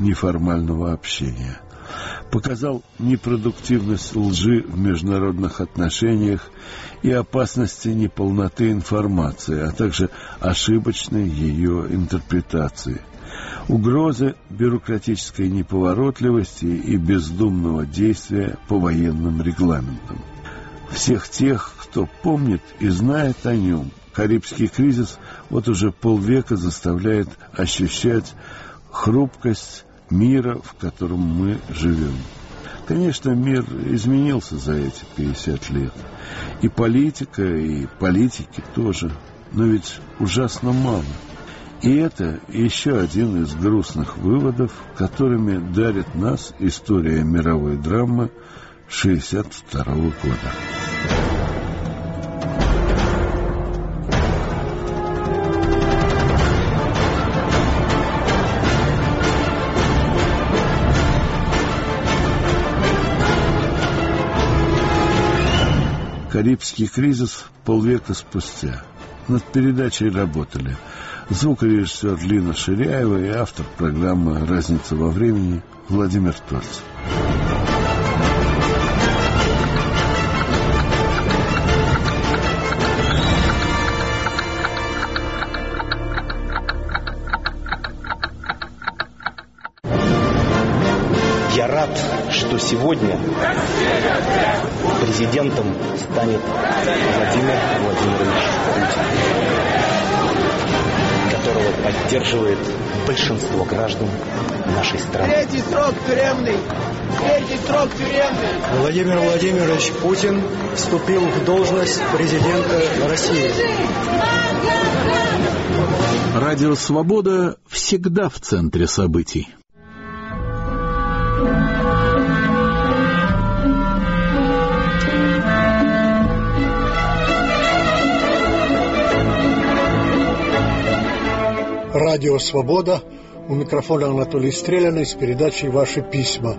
неформального общения. Показал непродуктивность лжи в международных отношениях и опасности неполноты информации, а также ошибочной ее интерпретации, угрозы бюрократической неповоротливости и бездумного действия по военным регламентам. Всех тех, кто помнит и знает о нем, Карибский кризис вот уже полвека заставляет ощущать хрупкость мира, в котором мы живем. Конечно, мир изменился за эти 50 лет. И политика, и политики тоже. Но ведь ужасно мало. И это еще один из грустных выводов, которыми дарит нас история мировой драмы 1962 года. Карибский кризис полвека спустя. Над передачей работали звукорежиссер Лина Ширяева и автор программы «Разница во времени» Владимир Торцев. Я рад, что сегодня президентом станет Владимир Владимирович Путин, которого поддерживает большинство граждан нашей страны. Третий срок тюремный! Третий срок тюремный! Владимир Владимирович Путин вступил в должность президента России. Радио «Свобода» всегда в центре событий. Радио «Свобода». У микрофона Анатолий Стреляный с передачей «Ваши письма».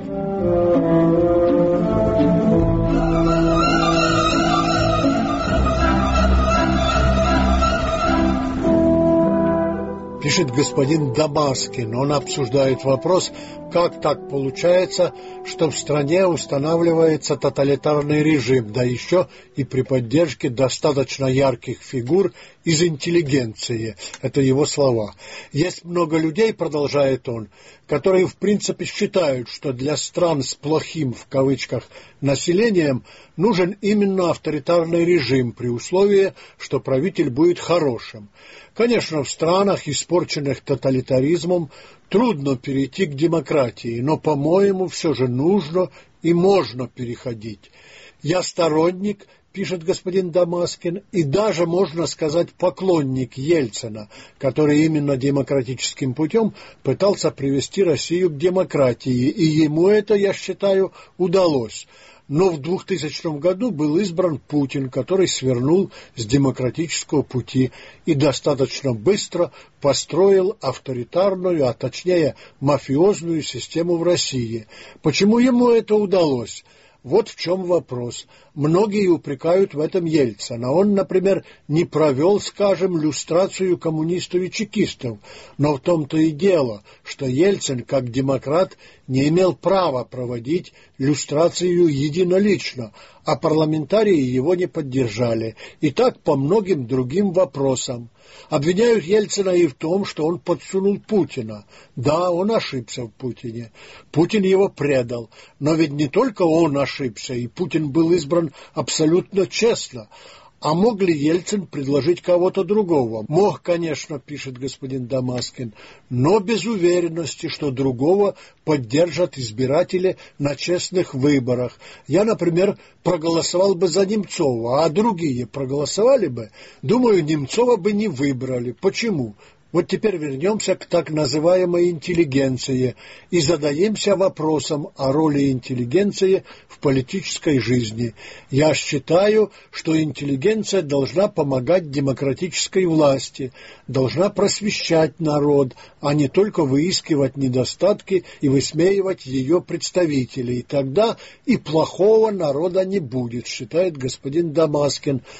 Пишет господин Дамаскин. Он обсуждает вопрос, как так получается, что в стране устанавливается тоталитарный режим, да еще и при поддержке достаточно ярких фигур из интеллигенции. Это его слова. Есть много людей, продолжает он, которые в принципе считают, что для стран с плохим, в кавычках, населением нужен именно авторитарный режим при условии, что правитель будет хорошим. Конечно, в странах, испорченных тоталитаризмом, трудно перейти к демократии, но, по-моему, все же нужно и можно переходить. Я сторонник, пишет господин Дамаскин, и даже, можно сказать, поклонник Ельцина, который именно демократическим путем пытался привести Россию к демократии, и ему это, я считаю, удалось. Но в 2000 году был избран Путин, который свернул с демократического пути и достаточно быстро построил авторитарную, а точнее мафиозную систему в России. Почему ему это удалось? Вот в чем вопрос. Многие упрекают в этом Ельцина. Он, например, не провел, скажем, люстрацию коммунистов и чекистов. Но в том-то и дело, что Ельцин, как демократ, не имел права проводить люстрацию единолично, а парламентарии его не поддержали. И так по многим другим вопросам. Обвиняют Ельцина и в том, что он подсунул Путина. Да, он ошибся в Путине. Путин его предал. Но ведь не только он ошибся, и Путин был избран абсолютно честно. А мог ли Ельцин предложить кого-то другого? Мог, конечно, пишет господин Дамаскин, но без уверенности, что другого поддержат избиратели на честных выборах. Я, например, проголосовал бы за Немцова, а другие проголосовали бы? Думаю, Немцова бы не выбрали. Почему? Вот теперь вернемся к так называемой интеллигенции и задаемся вопросом о роли интеллигенции в политической жизни. Я считаю, что интеллигенция должна помогать демократической власти, должна просвещать народ, а не только выискивать недостатки и высмеивать ее представителей. И тогда и плохого народа не будет, считает господин Дамаскин.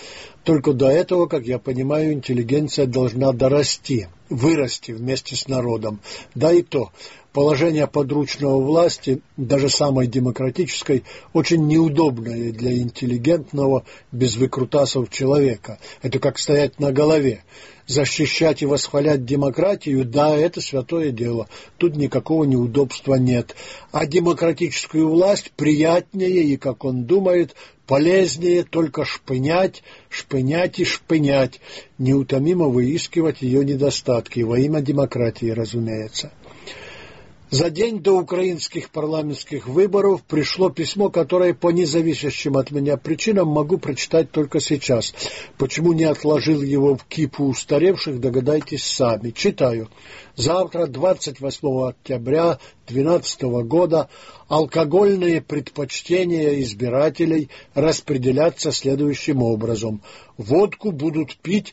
Только до этого, как я понимаю, интеллигенция должна дорасти, вырасти вместе с народом. Да и то, положение подручного власти, даже самой демократической, очень неудобное для интеллигентного, без выкрутасов человека. Это как стоять на голове. Защищать и восхвалять демократию, да, это святое дело. Тут никакого неудобства нет. А демократическую власть приятнее и, как он думает, полезнее только шпынять, шпынять и шпынять, неутомимо выискивать ее недостатки, во имя демократии, разумеется. За день до украинских парламентских выборов пришло письмо, которое по независящим от меня причинам могу прочитать только сейчас. Почему не отложил его в кипу устаревших, догадайтесь сами. Читаю. Завтра, 28 октября 2012 года, алкогольные предпочтения избирателей распределятся следующим образом. Водку будут пить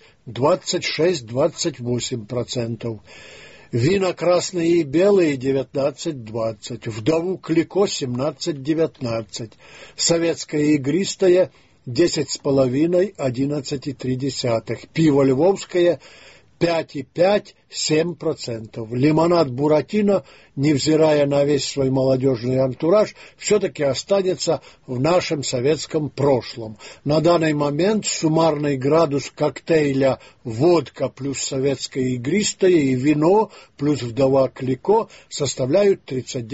26-28%. Вина красные и белые 19-20, вдову Клико 17-19, советское игристое 10,5-11,3, пиво львовское 5,5-7%. Лимонад Буратино, невзирая на весь свой молодежный антураж, все-таки останется в нашем советском прошлом. На данный момент суммарный градус коктейля водка плюс советское игристое и вино плюс вдова Клико составляют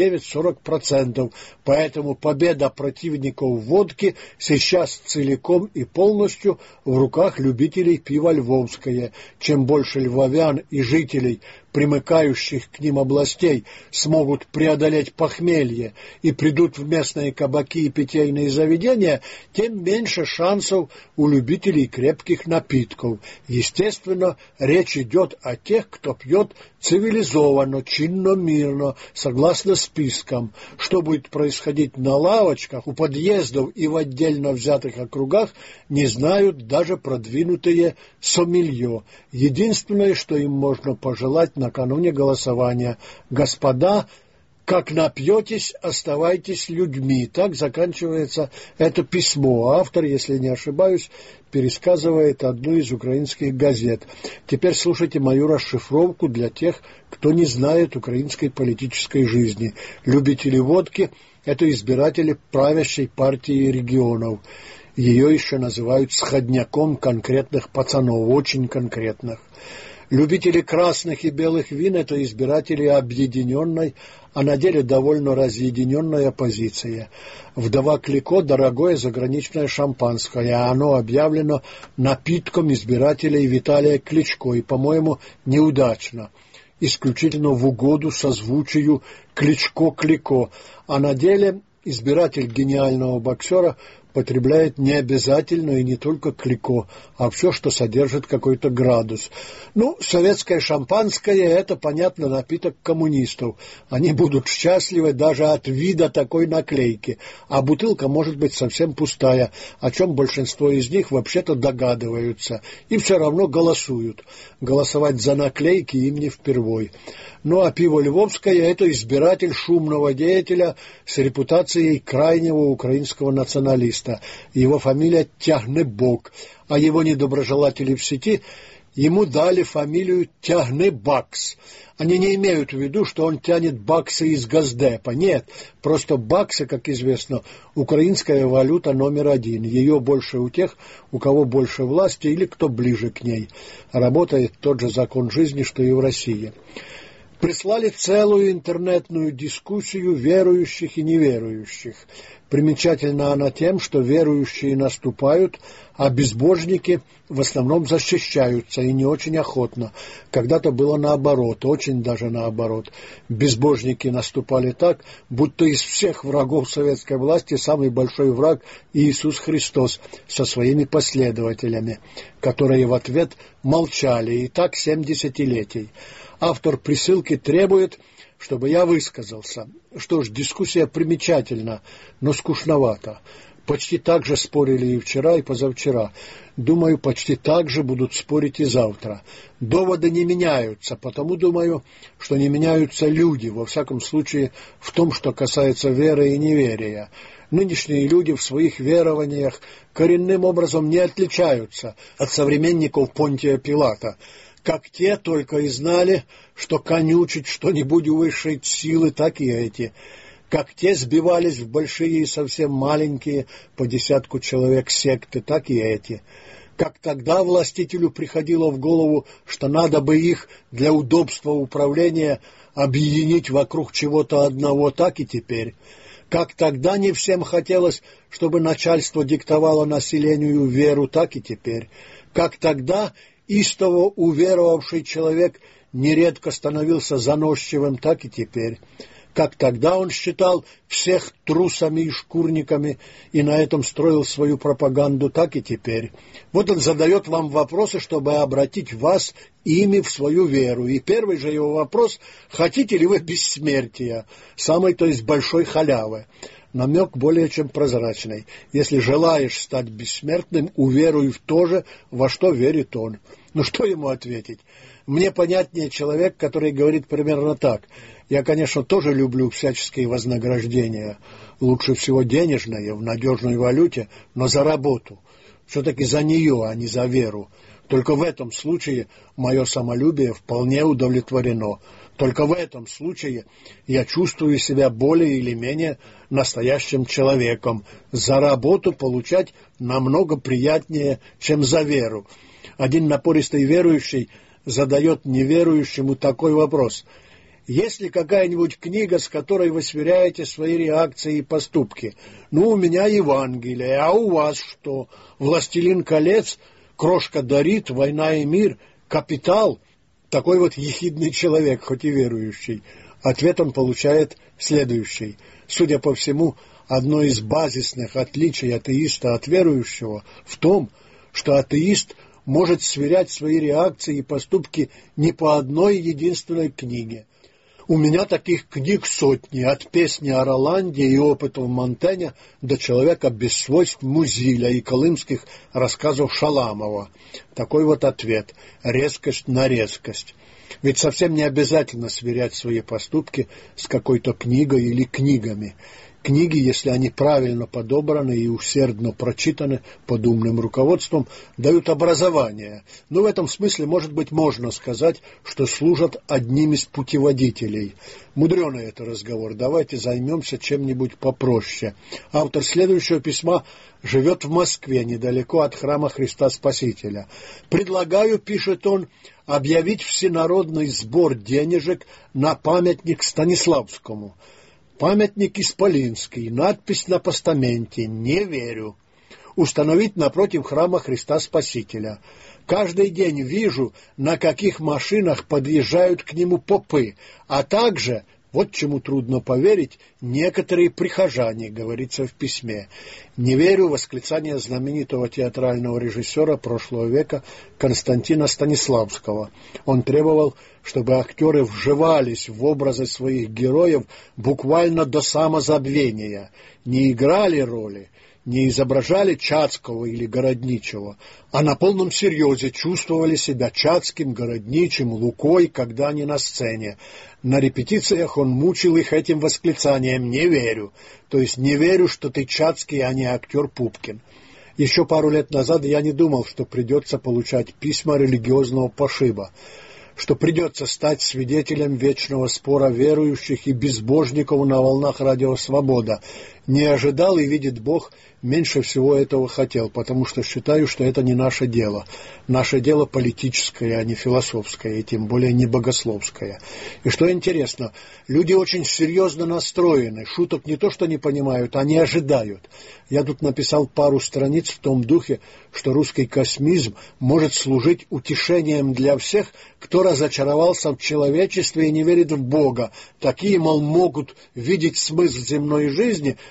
39-40%. Поэтому победа противников водки сейчас целиком и полностью в руках любителей пива львовское. Чем больше львовян и жителей, примыкающих к ним областей, смогут преодолеть похмелье и придут в местные кабаки и питейные заведения, тем меньше шансов у любителей крепких напитков. Естественно, речь идет о тех, кто пьет цивилизованно, чинно-мирно, согласно спискам. Что будет происходить на лавочках, у подъездов и в отдельно взятых округах, не знают даже продвинутые сомелье. Единственное, что им можно пожелать накануне голосования: господа, как напьетесь, оставайтесь людьми. Так заканчивается это письмо. Автор, если не ошибаюсь, пересказывает одну из украинских газет. Теперь слушайте мою расшифровку для тех, кто не знает украинской политической жизни. Любители водки – это избиратели правящей партии регионов. Ее еще называют сходняком конкретных пацанов, очень конкретных. Любители красных и белых вин – это избиратели объединенной, а на деле довольно разъединенной оппозиции. Вдова Клико – дорогое заграничное шампанское, а оно объявлено напитком избирателей Виталия Кличко, и, по-моему, неудачно. Исключительно в угоду созвучию Кличко-Клико, а на деле избиратель гениального боксера потребляет не обязательно и не только Клико, а все, что содержит какой-то градус. Ну, советское шампанское – это, понятно, напиток коммунистов. Они будут счастливы даже от вида такой наклейки, а бутылка может быть совсем пустая, о чем большинство из них вообще-то догадываются, и все равно голосуют. Голосовать за наклейки им не впервой. Ну, а пиво львовское – это избиратель шумного деятеля с репутацией крайнего украинского националиста. Его фамилия Тягнебок, а его недоброжелатели в сети ему дали фамилию Тягнебакс. Они не имеют в виду, что он тянет баксы из Госдепа. Нет, просто баксы, как известно, украинская валюта номер один. Ее больше у тех, у кого больше власти или кто ближе к ней. Работает тот же закон жизни, что и в России. Прислали целую интернетную дискуссию верующих и неверующих. Примечательна она тем, что верующие наступают, а безбожники в основном защищаются, и не очень охотно. Когда-то было наоборот, очень даже наоборот. Безбожники наступали так, будто из всех врагов советской власти самый большой враг Иисус Христос со своими последователями, которые в ответ молчали, и так 7 десятилетий. Автор присылки требует, чтобы я высказался. Что ж, дискуссия примечательна, но скучновата. Почти так же спорили и вчера, и позавчера. Думаю, почти так же будут спорить и завтра. Доводы не меняются, потому думаю, что не меняются люди, во всяком случае, в том, что касается веры и неверия. Нынешние люди в своих верованиях коренным образом не отличаются от современников Понтия Пилата, как те только и знали, что конючить что-нибудь у высшей силы, так и эти. Как те сбивались в большие и совсем маленькие, по 10 человек секты, так и эти. Как тогда властителю приходило в голову, что надо бы их для удобства управления объединить вокруг чего-то одного, так и теперь. Как тогда не всем хотелось, чтобы начальство диктовало населению веру, так и теперь. Как тогда истово уверовавший человек нередко становился заносчивым, так и теперь. Как тогда он считал всех трусами и шкурниками и на этом строил свою пропаганду, так и теперь. Вот он задает вам вопросы, чтобы обратить вас ими в свою веру. И первый же его вопрос: хотите ли вы бессмертия, самой, то есть большой халявы? Намек более чем прозрачный. Если желаешь стать бессмертным, уверуй в то же, во что верит он. Ну что ему ответить? Мне понятнее человек, который говорит примерно так: я, конечно, тоже люблю всяческие вознаграждения, лучше всего денежные, в надежной валюте, но за работу. Все-таки за нее, а не за веру. Только в этом случае мое самолюбие вполне удовлетворено. Только в этом случае я чувствую себя более или менее настоящим человеком. За работу получать намного приятнее, чем за веру. Один напористый верующий задает неверующему такой вопрос: есть ли какая-нибудь книга, с которой вы сверяете свои реакции и поступки? Ну, у меня Евангелие, а у вас что? «Властелин колец», «Крошка Дорит», «Война и мир», «Капитал»? Такой вот ехидный человек, хоть и верующий. Ответ он получает следующий. Судя по всему, одно из базисных отличий атеиста от верующего в том, что атеист может сверять свои реакции и поступки не по одной единственной книге. У меня таких книг сотни, от песни о Роланде и опытов Монтэня до человека без свойств Музиля и колымских рассказов Шаламова. Такой вот ответ. Резкость на резкость. Ведь совсем не обязательно сверять свои поступки с какой-то книгой или книгами. Книги, если они правильно подобраны и усердно прочитаны под умным руководством, дают образование. Но в этом смысле, может быть, можно сказать, что служат одним из путеводителей. Мудреный это разговор. Давайте займемся чем-нибудь попроще. Автор следующего письма живет в Москве, недалеко от храма Христа Спасителя. «Предлагаю, — пишет он, — объявить всенародный сбор денежек на памятник Станиславскому. Памятник исполинский, надпись на постаменте «Не верю». Установить напротив храма Христа Спасителя. Каждый день вижу, на каких машинах подъезжают к нему попы, а также, вот чему трудно поверить, некоторые прихожане, говорится в письме. «Не верю» — восклицание знаменитого театрального режиссера прошлого века Константина Станиславского. Он требовал, чтобы актеры вживались в образы своих героев буквально до самозабвения, не играли роли, не изображали Чацкого или Городничего, а на полном серьезе чувствовали себя Чацким, Городничим, Лукой, когда они на сцене. На репетициях он мучил их этим восклицанием «Не верю», то есть «Не верю, что ты Чацкий, а не актер Пупкин». Еще пару лет назад я не думал, что придется получать письма религиозного пошиба, что придется стать свидетелем вечного спора верующих и безбожников на волнах радио «Свобода». Не ожидал, и, видит Бог, меньше всего этого хотел, потому что считаю, что это не наше дело. Наше дело политическое, а не философское, и тем более не богословское. И что интересно, люди очень серьезно настроены, шуток не то что не понимают, они ожидают. Я тут написал пару страниц в том духе, что русский космизм может служить утешением для всех, кто разочаровался в человечестве и не верит в Бога. Такие, мол, могут видеть смысл земной жизни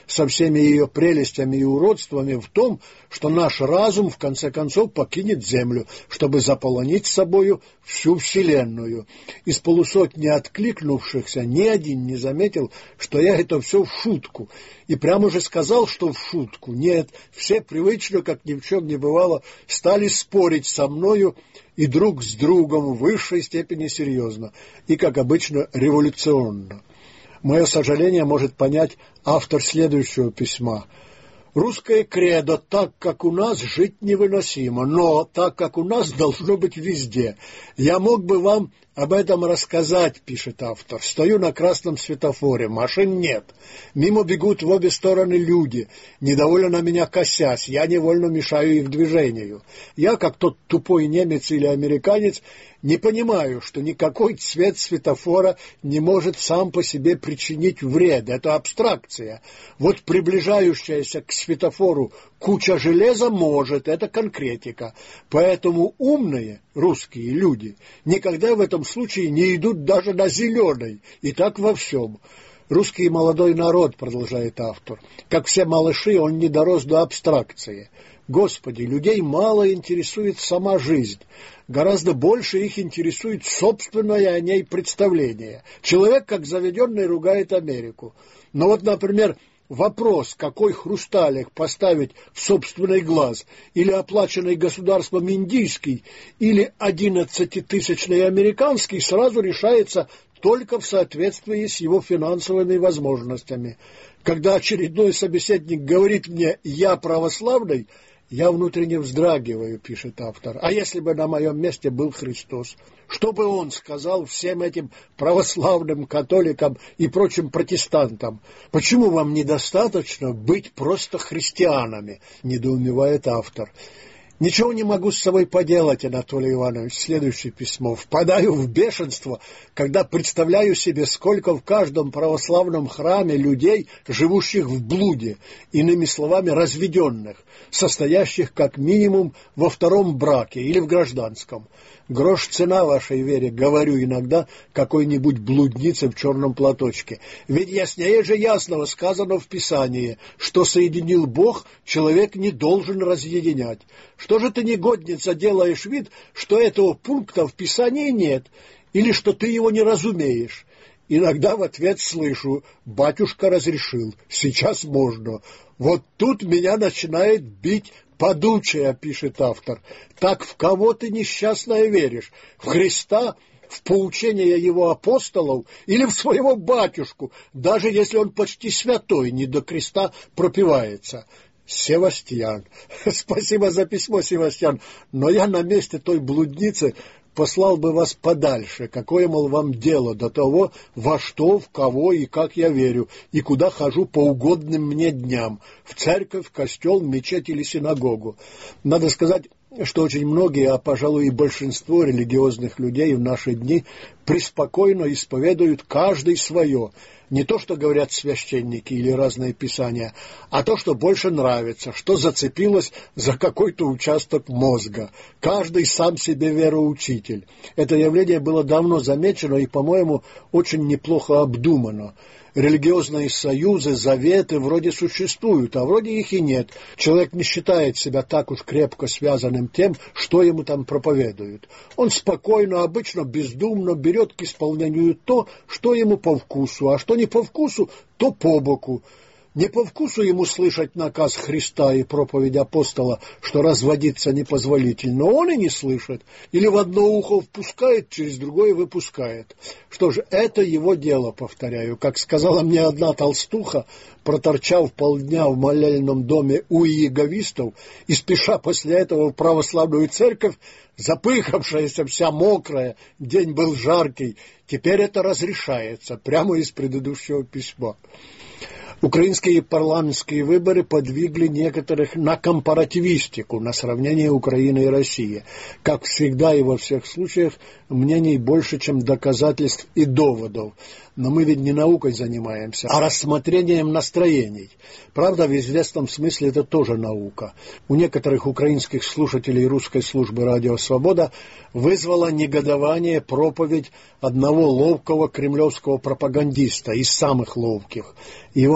со всеми ее прелестями и уродствами в том, что наш разум в конце концов покинет Землю, чтобы заполонить собою всю Вселенную. Из полусотни откликнувшихся ни один не заметил, что я это все в шутку. И прямо же сказал, что в шутку. Нет, все привычно, как ни в чем не бывало, стали спорить со мною и друг с другом в высшей степени серьезно и, как обычно, революционно. Мое сожаление может понять автор следующего письма. Русское кредо, так как у нас, жить невыносимо, но так как у нас должно быть везде. Я мог бы вам об этом рассказать, пишет автор. Стою на красном светофоре, машин нет. Мимо бегут в обе стороны люди, недовольно на меня косясь, я невольно мешаю их движению. Я, как тот тупой немец или американец, не понимаю, что никакой цвет светофора не может сам по себе причинить вред. Это абстракция. Вот приближающаяся к светофору куча железа может, это конкретика. Поэтому умные русские люди никогда в этом случае не идут даже на зеленый. И так во всем. Русский молодой народ, продолжает автор, как все малыши, он не дорос до абстракции. Господи, людей мало интересует сама жизнь. Гораздо больше их интересует собственное о ней представление. Человек, как заведенный, ругает Америку. Но вот, например, вопрос, какой хрусталик поставить в собственный глаз, или оплаченный государством индийский, или 11-тысячный американский, сразу решается только в соответствии с его финансовыми возможностями. Когда очередной собеседник говорит мне «я православный», я внутренне вздрагиваю, пишет автор. А если бы на моем месте был Христос? Что бы он сказал всем этим православным католикам и прочим протестантам? Почему вам недостаточно быть просто христианами? Недоумевает автор. Ничего не могу с собой поделать, Анатолий Иванович. Следующее письмо. Впадаю в бешенство, когда представляю себе, сколько в каждом православном храме людей, живущих в блуде, иными словами, разведенных, состоящих как минимум во втором браке или в гражданском. Грош цена вашей вере, говорю иногда какой-нибудь блуднице в черном платочке. Ведь яснее же ясного сказано в Писании, что соединил Бог, человек не должен разъединять. Что же ты, негодница, делаешь вид, что этого пункта в Писании нет, или что ты его не разумеешь? Иногда в ответ слышу: батюшка разрешил, сейчас можно. Вот тут меня начинает бить подучая, пишет автор. Так в кого ты, несчастная, веришь? В Христа, в поучение его апостолов или в своего батюшку, даже если он почти святой, не до креста пропивается? Севастьян. Спасибо за письмо, Севастьян, но я на месте той блудницы послал бы вас подальше. Какое, мол, вам дело до того, во что, в кого и как я верю, и куда хожу по угодным мне дням, в церковь, в костел, мечеть или синагогу. Надо сказать, что очень многие, а, пожалуй, и большинство религиозных людей в наши дни преспокойно исповедуют каждый свое. Не то, что говорят священники или разные писания, а то, что больше нравится, что зацепилось за какой-то участок мозга. Каждый сам себе вероучитель. Это явление было давно замечено и, по-моему, очень неплохо обдумано. Религиозные союзы, заветы вроде существуют, а вроде их и нет. Человек не считает себя так уж крепко связанным тем, что ему там проповедуют. Он спокойно, обычно бездумно берет к исполнению то, что ему по вкусу, а что не по вкусу, то по боку. Не по вкусу ему слышать наказ Христа и проповедь апостола, что разводиться непозволительно, он и не слышит. Или в одно ухо впускает, через другое выпускает. Что же, это его дело, повторяю. Как сказала мне одна толстуха, проторчав полдня в молельном доме у иеговистов и спеша после этого в православную церковь, запыхавшаяся, вся мокрая, день был жаркий, теперь это разрешается, прямо из предыдущего письма. Украинские парламентские выборы подвигли некоторых на компаративистику, на сравнение Украины и России. Как всегда и во всех случаях, мнений больше, чем доказательств и доводов. Но мы ведь не наукой занимаемся, а рассмотрением настроений. Правда, в известном смысле это тоже наука. У некоторых украинских слушателей русской службы «Радио Свобода» вызвала негодование проповедь одного ловкого кремлевского пропагандиста, из самых ловких. Его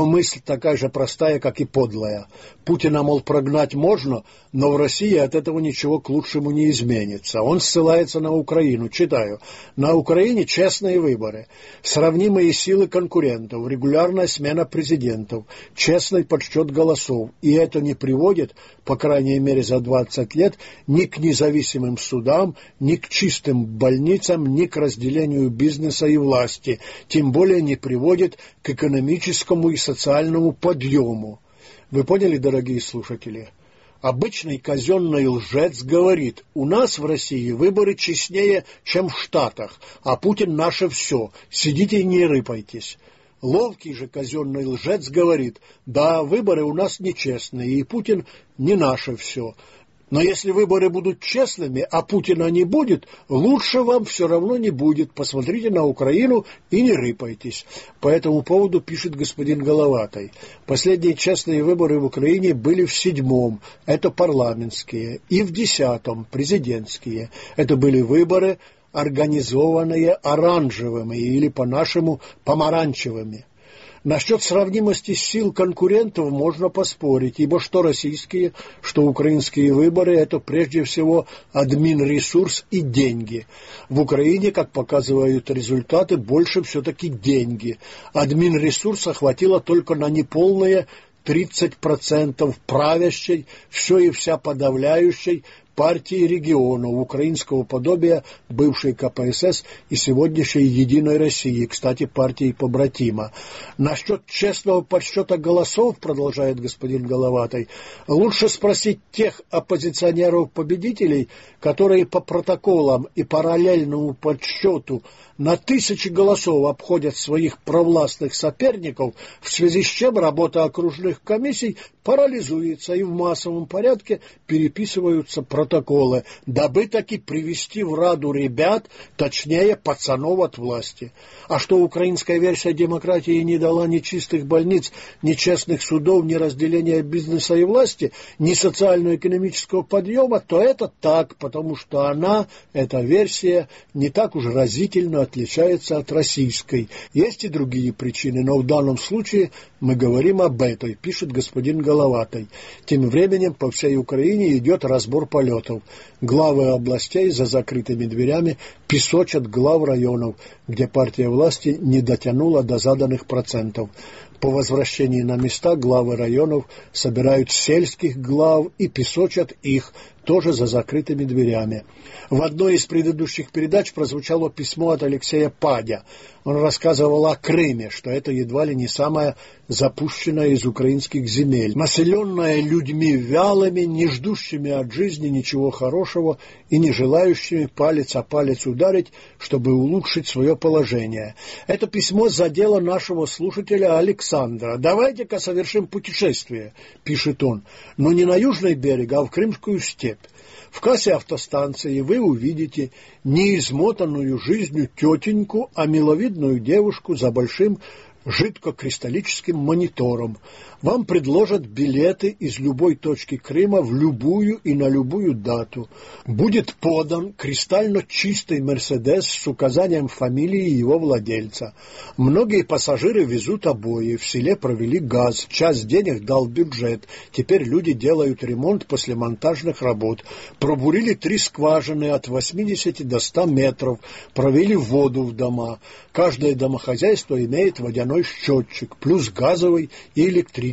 мысль такая же простая, как и подлая. Путина, мол, прогнать можно, но в России от этого ничего к лучшему не изменится. Он ссылается на Украину. Читаю. На Украине честные выборы, сравнимые силы конкурентов, регулярная смена президентов, честный подсчет голосов. И это не приводит, по крайней мере за 20 лет, ни к независимым судам, ни к чистым больницам, ни к разделению бизнеса и власти. Тем более не приводит к экономическому и социальному подъему. Вы поняли, дорогие слушатели? Обычный казенный лжец говорит: у нас в России выборы честнее, чем в Штатах, а Путин наше все, сидите и не рыпайтесь. Ловкий же казенный лжец говорит: да, выборы у нас нечестные, и Путин не наше все. Но если выборы будут честными, а Путина не будет, лучше вам все равно не будет. Посмотрите на Украину и не рыпайтесь. По этому поводу пишет господин Головатый. Последние честные выборы в Украине были в 7-м, это парламентские, и в 10-м, президентские. Это были выборы, организованные оранжевыми или по-нашему помаранчевыми. Насчет сравнимости сил конкурентов можно поспорить, ибо что российские, что украинские выборы – это прежде всего админресурс и деньги. В Украине, как показывают результаты, больше все-таки деньги. Админресурса хватило только на неполные 30% правящей, все и вся подавляющей партии регионов, украинского подобия бывшей КПСС и сегодняшней Единой России, кстати, партии побратима. Насчет честного подсчета голосов, продолжает господин Головатый, лучше спросить тех оппозиционеров-победителей, которые по протоколам и параллельному подсчету на 1000 голосов обходят своих провластных соперников, в связи с чем работа окружных комиссий парализуется и в массовом порядке переписываются протоколы, дабы таки привести в раду ребят, точнее пацанов от власти. А что украинская версия демократии не дала ни чистых больниц, ни честных судов, ни разделения бизнеса и власти, ни социально-экономического подъема, то это так, потому что она, эта версия, не так уж разительно отличается от российской. Есть и другие причины, но в данном случае мы говорим об этой, пишет господин Головатый. Тем временем по всей Украине идет разбор полетов. Главы областей за закрытыми дверями песочат глав районов, где партия власти не дотянула до заданных процентов. По возвращении на места главы районов собирают сельских глав и песочат их, тоже за закрытыми дверями. В одной из предыдущих передач прозвучало письмо от Алексея Падя. Он рассказывал о Крыме, что это едва ли не самая запущенная из украинских земель, населенная людьми вялыми, не ждущими от жизни ничего хорошего и не желающими палец о палец ударить, чтобы улучшить свое положение. Это письмо задело нашего слушателя Александра. «Давайте-ка совершим путешествие», — пишет он, — «но не на южный берег, а в Крымскую степь. В кассе автостанции вы увидите не измотанную жизнью тетеньку, а миловидную девушку за большим жидкокристаллическим монитором. Вам предложат билеты из любой точки Крыма в любую и на любую дату. Будет подан кристально чистый «Мерседес» с указанием фамилии его владельца. Многие пассажиры везут обои, в селе провели газ, часть денег дал бюджет. Теперь люди делают ремонт после монтажных работ. Пробурили 3 скважины от 80 до 100 метров, провели воду в дома. Каждое домохозяйство имеет водяной счетчик, плюс газовый и электрический.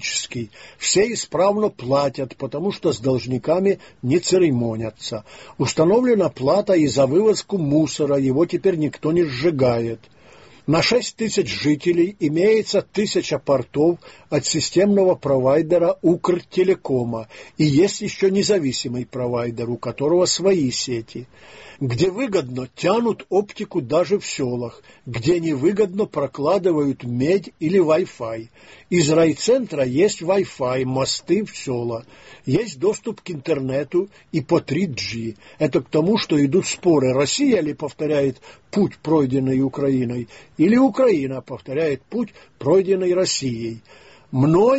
Все исправно платят, потому что с должниками не церемонятся. Установлена плата и за вывозку мусора, его теперь никто не сжигает. На 6000 жителей имеется 1000 портов от системного провайдера Укртелекома, и есть еще независимый провайдер, у которого свои сети. Где выгодно, тянут оптику даже в селах, где невыгодно, прокладывают медь или Wi-Fi. Из райцентра есть Wi-Fi, мосты в села. Есть доступ к интернету и по 3G. Это к тому, что идут споры, Россия ли повторяет путь, пройденный Украиной, или Украина повторяет путь, пройденный Россией. Мной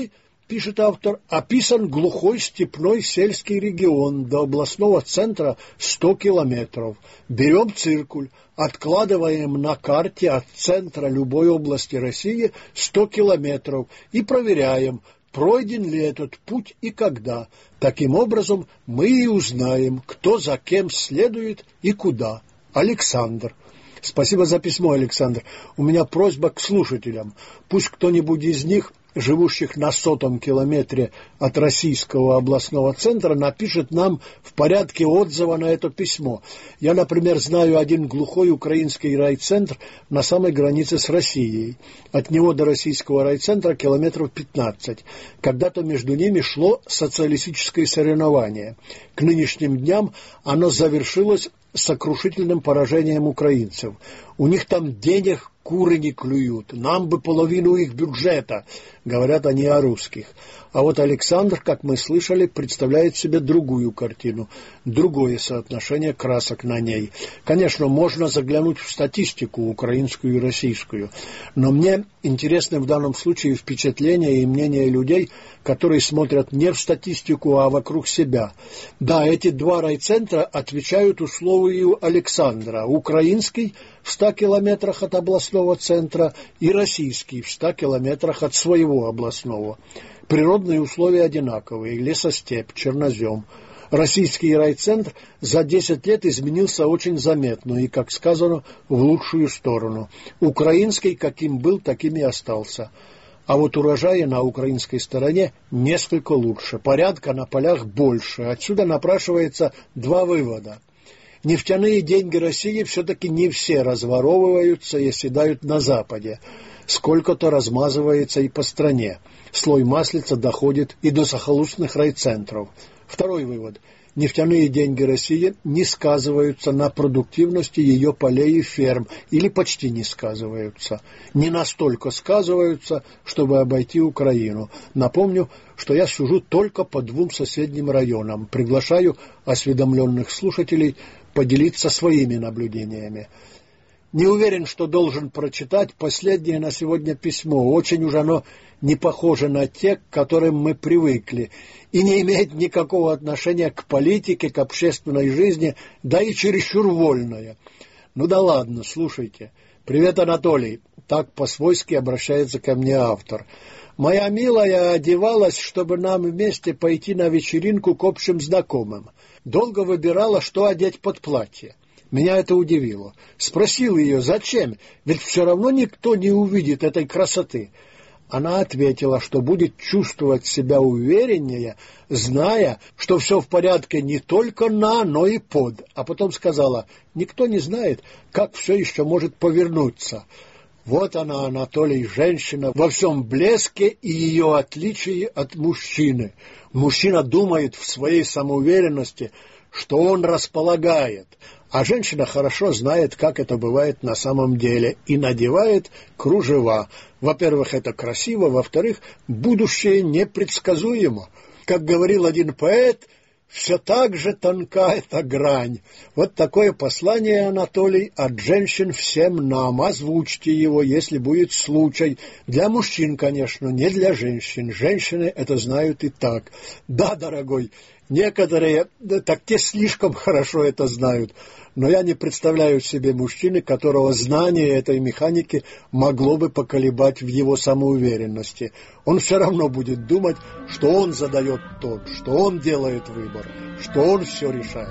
пишет автор, описан глухой степной сельский регион, до областного центра 100 километров. Берем циркуль, откладываем на карте от центра любой области России 100 километров и проверяем, пройден ли этот путь и когда. Таким образом, мы и узнаем, кто за кем следует и куда. Александр. Спасибо за письмо, Александр. У меня просьба к слушателям. Пусть кто-нибудь из них, живущих на 100-м километре от российского областного центра, напишет нам в порядке отзыва на это письмо. Я, например, знаю один глухой украинский райцентр на самой границе с Россией. От него до российского райцентра километров 15. Когда-то между ними шло социалистическое соревнование. К нынешним дням оно завершилось сокрушительным поражением украинцев. У них там денег куры не клюют, нам бы половину их бюджета, говорят они о русских. А вот Александр, как мы слышали, представляет себе другую картину, другое соотношение красок на ней. Конечно, можно заглянуть в статистику украинскую и российскую, но мне интересны в данном случае впечатления и мнения людей, которые смотрят не в статистику, а вокруг себя. Да, эти два райцентра отвечают условию Александра. Украинский в 100 километрах от областного центра и российский в 100 километрах от своего областного. Природные условия одинаковые, лесостепь, чернозем. Российский райцентр за 10 лет изменился очень заметно и, как сказано, в лучшую сторону. Украинский, каким был, таким и остался. А вот урожаи на украинской стороне несколько лучше, порядка на полях больше. Отсюда напрашивается два вывода. Нефтяные деньги России все-таки не все разворовываются и оседают на Западе. Сколько-то размазывается и по стране. Слой маслица доходит и до захолустных райцентров. Второй вывод. Нефтяные деньги России не сказываются на продуктивности ее полей и ферм, или почти не сказываются. Не настолько сказываются, чтобы обойти Украину. Напомню, что я сужу только по 2 соседним районам. Приглашаю осведомленных слушателей поделиться своими наблюдениями. Не уверен, что должен прочитать последнее на сегодня письмо. Очень уж оно не похоже на те, к которым мы привыкли, и не имеет никакого отношения к политике, к общественной жизни, да и чересчур вольное. Ну да ладно, слушайте. Привет, Анатолий. Так по-свойски обращается ко мне автор. Моя милая одевалась, чтобы нам вместе пойти на вечеринку к общим знакомым. Долго выбирала, что одеть под платье. Меня это удивило. Спросил ее, зачем, ведь все равно никто не увидит этой красоты. Она ответила, что будет чувствовать себя увереннее, зная, что все в порядке не только на, но и под. А потом сказала, никто не знает, как все еще может повернуться. Вот она, Анатолий, женщина во всем блеске и ее отличии от мужчины. Мужчина думает в своей самоуверенности, что он располагает, а женщина хорошо знает, как это бывает на самом деле, и надевает кружева. Во-первых, это красиво, во-вторых, будущее непредсказуемо. Как говорил один поэт, все так же тонка эта грань. Вот такое послание, Анатолий, от женщин всем нам. Озвучьте его, если будет случай. Для мужчин, конечно, не для женщин. Женщины это знают и так. Да, дорогой, некоторые, так те слишком хорошо это знают. Но я не представляю себе мужчины, которого знание этой механики могло бы поколебать в его самоуверенности. Он все равно будет думать, что он задает тон, что он делает выбор, что он все решает.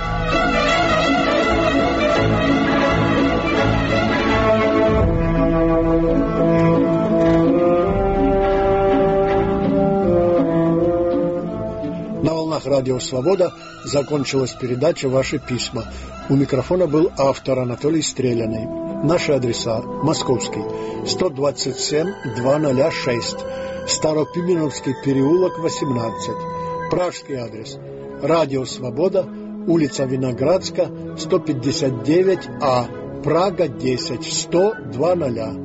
На волнах Радио Свобода закончилась передача «Ваши письма». У микрофона был автор Анатолий Стреляный. Наши адреса: Московский, 127-206, Старопименовский переулок, 18. Пражский адрес: Радио Свобода, улица Виноградска, 159А, Прага, 10, 100-00.